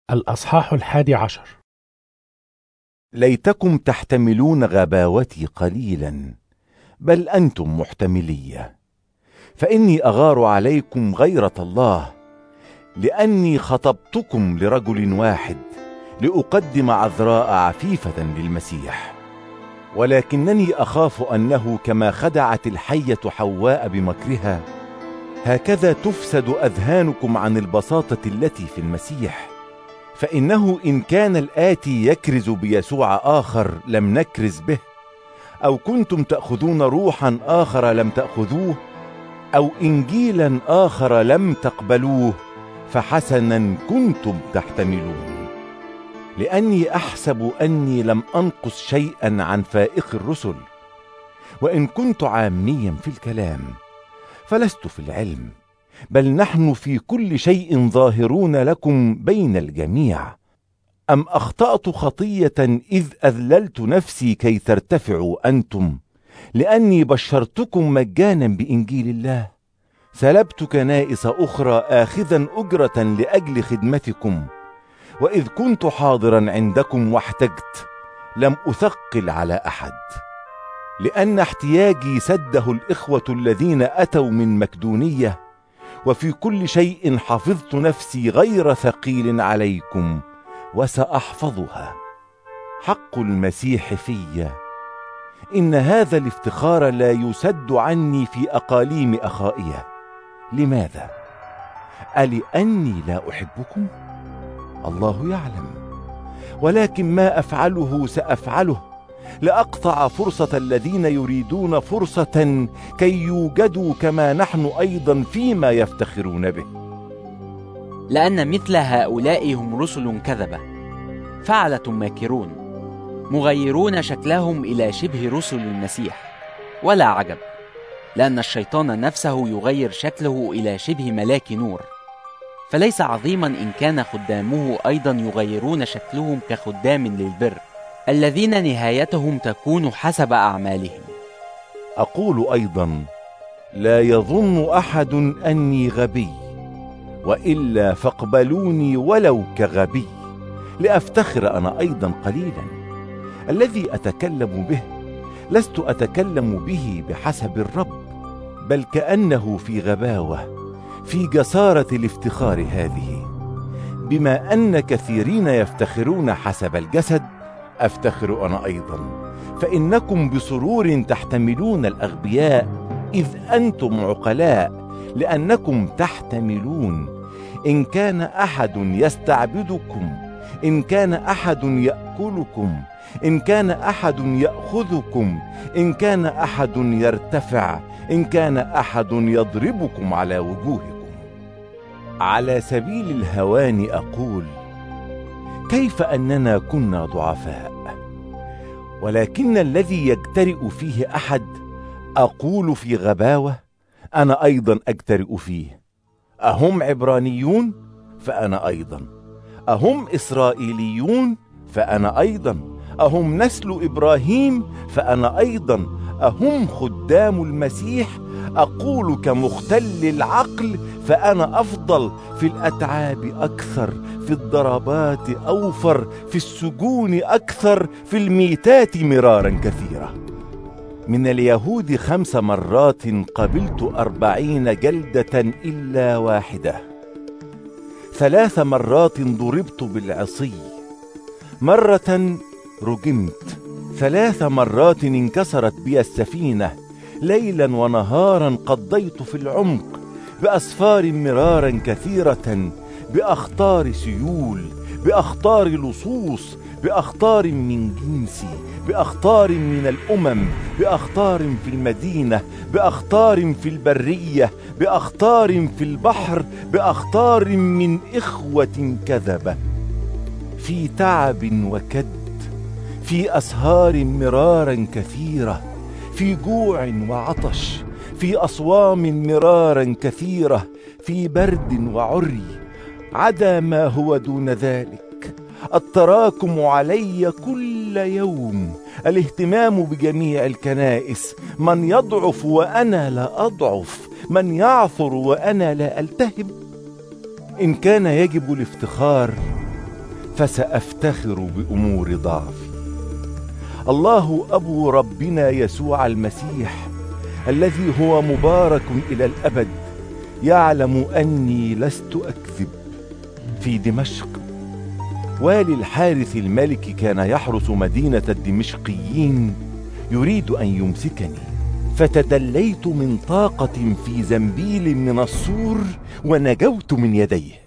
الأصحاح 11. ليتكم تحتملون غباوتي قليلا، بل أنتم محتملية، فإني أغار عليكم غيرة الله، لأني خطبتكم لرجل واحد لأقدم عذراء عفيفة للمسيح. ولكنني أخاف أنه كما خدعت الحية حواء بمكرها، هكذا تفسد أذهانكم عن البساطة التي في المسيح. فإنه إن كان الآتي يكرز بيسوع آخر لم نكرز به، أو كنتم تأخذون روحا آخر لم تأخذوه، أو إنجيلا آخر لم تقبلوه، فحسنا كنتم تحتملون. لأني أحسب أني لم أنقص شيئا عن فائق الرسل، وإن كنت عاميا في الكلام فلست في العلم، بل نحن في كل شيء ظاهرون لكم بين الجميع. أم أخطأت خطية إذ أذللت نفسي كي ترتفعوا أنتم، لأني بشرتكم مجانا بإنجيل الله؟ سلبت كنائس أخرى آخذا أجرة لأجل خدمتكم، وإذ كنت حاضرا عندكم واحتجت لم أثقل على أحد، لأن احتياجي سده الإخوة الذين أتوا من مكدونية، وفي كل شيء حفظت نفسي غير ثقيل عليكم، وسأحفظها. حق المسيح في إن هذا الافتخار لا يسد عني في أقاليم أخائية. لماذا؟ ألأني لا أحبكم؟ الله يعلم. ولكن ما أفعله سأفعله، لأقطع فرصة الذين يريدون فرصة كي يوجدوا كما نحن أيضا فيما يفتخرون به. لأن مثل هؤلاء هم رسل كذبة، فعلة ماكرون، مغيرون شكلهم إلى شبه رسل المسيح. ولا عجب، لأن الشيطان نفسه يغير شكله إلى شبه ملاك نور. فليس عظيما إن كان خدامه أيضا يغيرون شكلهم كخدام للبر، الذين نهايتهم تكون حسب أعمالهم. أقول أيضا: لا يظن أحد أني غبي، وإلا فاقبلوني ولو كغبي، لأفتخر أنا أيضا قليلا. الذي أتكلم به لست أتكلم به بحسب الرب، بل كأنه في غباوة، في جسارة الافتخار هذه. بما أن كثيرين يفتخرون حسب الجسد، أفتخر أنا أيضا، فإنكم بسرور تحتملون الأغبياء، إذ أنتم عقلاء، لأنكم تحتملون. إن كان أحد يستعبدكم، إن كان أحد يأكلكم، إن كان أحد يأخذكم، إن كان أحد يرتفع، إن كان أحد يضربكم على وجوهكم. على سبيل الهوان أقول: كيف أننا كنا ضعفاء؟ ولكن الذي يجترئ فيه أحد، أقول في غباوة، أنا أيضا أجترئ فيه. أهم عبرانيون؟ فأنا أيضا. أهم إسرائيليون؟ فأنا أيضا. أهم نسل إبراهيم؟ فأنا أيضا. أهم خدام المسيح؟ أقول كمختل العقل، فأنا أفضل. في الأتعاب أكثر، في الضربات أوفر، في السجون أكثر، في الميتات مرارا كثيرة. من اليهود 5 مرات قبلت 40 جلدة إلا واحدة. 3 مرات ضربت بالعصي، مرة رجمت، 3 مرات انكسرت بي السفينة، ليلا ونهارا قضيت في العمق، بأسفار مرارا كثيرة، بأخطار سيول، بأخطار لصوص، بأخطار من جنسي، بأخطار من الأمم، بأخطار في المدينة، بأخطار في البرية، بأخطار في البحر، بأخطار من إخوة كذبة، في تعب وكد، في أسهار مرارا كثيرة، في جوع وعطش، في أصوام مرارا كثيرة، في برد وعري، عدا ما هو دون ذلك، التراكم علي كل يوم، الاهتمام بجميع الكنائس، من يضعف وأنا لا أضعف، من يعثر وأنا لا ألتهب. إن كان يجب الافتخار فسأفتخر بأمور ضعفي. الله أبو ربنا يسوع المسيح الذي هو مبارك إلى الأبد يعلم أني لست أكذب. في دمشق والي الحارث الملك كان يحرس مدينة الدمشقيين يريد أن يمسكني، فتدليت من طاقة في زنبيل من السور ونجوت من يديه.